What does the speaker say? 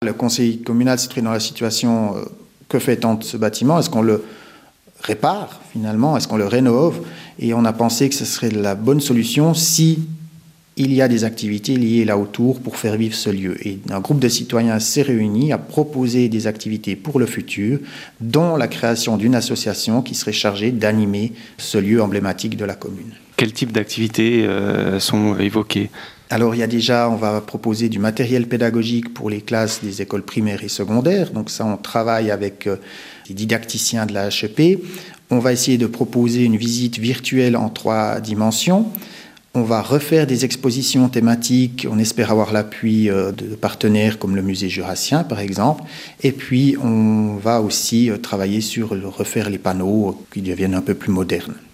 Le conseil communal se trouve dans la situation, que fait-on de ce bâtiment? Est-ce qu'on le répare finalement? Est-ce qu'on le rénove? Et on a pensé que ce serait la bonne solution si il y a des activités liées là autour pour faire vivre ce lieu. Et un groupe de citoyens s'est réuni, a proposé des activités pour le futur, dont la création d'une association qui serait chargée d'animer ce lieu emblématique de la commune. Quel type d'activités sont évoquées? Alors, on va proposer du matériel pédagogique pour les classes des écoles primaires et secondaires. Donc ça, on travaille avec des didacticiens de la HEP. On va essayer de proposer une visite virtuelle en 3 dimensions. On va refaire des expositions thématiques. On espère avoir l'appui de partenaires comme le musée jurassien, par exemple. Et puis, on va aussi travailler sur refaire les panneaux qui deviennent un peu plus modernes.